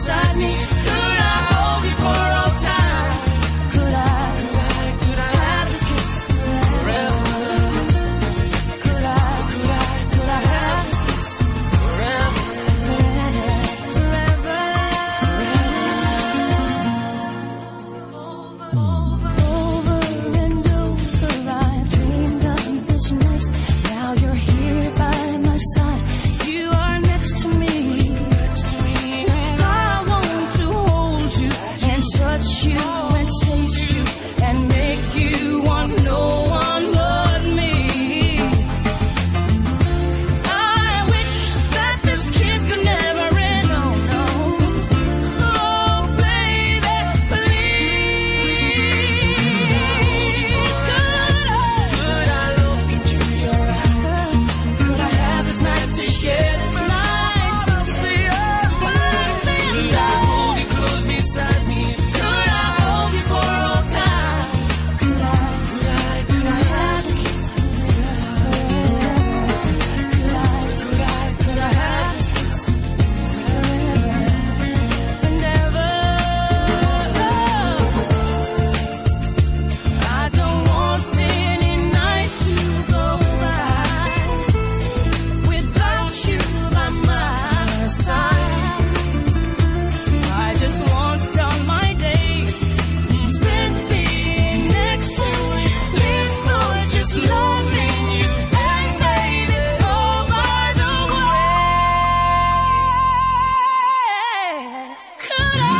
beside me? Could I hold you for all time? Could I have this kiss forever? Could I have this kiss forever? Over and over I've dreamed of this night. Now you're here by my side. You are next to me. I want to hold you and touch you and taste you and make you want no one but me. I wish that this kiss could never end. Oh no. Oh baby, please. Could I look into your eyes? Could I have this night to share this night? Could I hold you close beside me? Could I hold you for all time? Could I have this kiss forever? Could I have this kiss forever and ever? I don't want any night to go by without you by my side. I just want all my days spent being next to you, live for just loving you. And baby, oh by the way, could I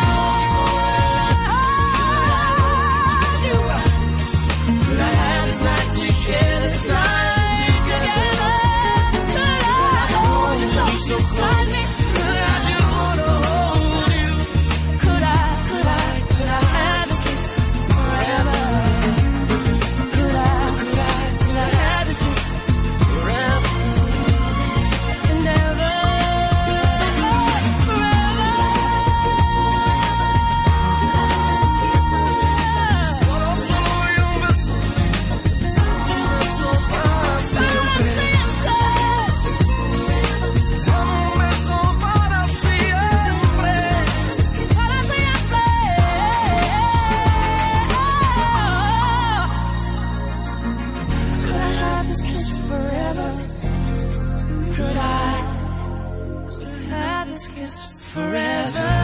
hold you right? Could I have this night to share this night together? Could I hold you close beside me? Could I just wanna hold you? Could I have this kiss forever? Could I have this kiss forever and ever? Solo soy un beso para siempre. Solo un beso para siempre. Para siempre. Could I have this kiss forever? Could I have this kiss forever?